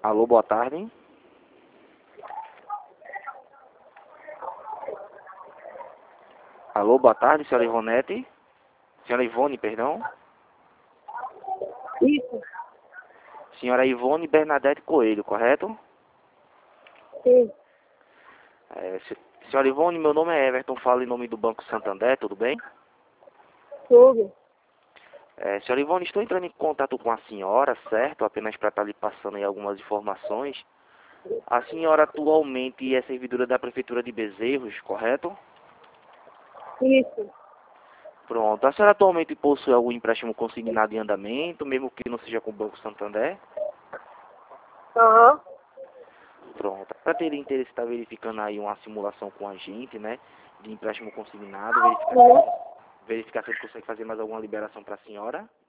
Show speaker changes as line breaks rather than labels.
Alô, boa tarde. Alô, boa tarde, senhora Ivonete. Senhora Ivone, perdão.
Isso,
Senhora Ivone Bernadette Coelho, correto?
sim,
Senhora Ivone, meu nome é Everton, falo em nome do Banco Santander, tudo bem?
tudo.
Senhora Ivone, estou entrando em contato com a senhora, certo? Apenas para estar lhe passando aí algumas informações. A senhora atualmente é servidora da Prefeitura de Bezerros, correto?
Isso,
Pronto. A senhora atualmente possui algum empréstimo consignado em andamento, mesmo que não seja com o Banco Santander?
aham,
Pronto. Para ter interesse, está verificando aí uma simulação com a gente, né? De empréstimo consignado, verificar se a gente consegue fazer mais alguma liberação para a senhora.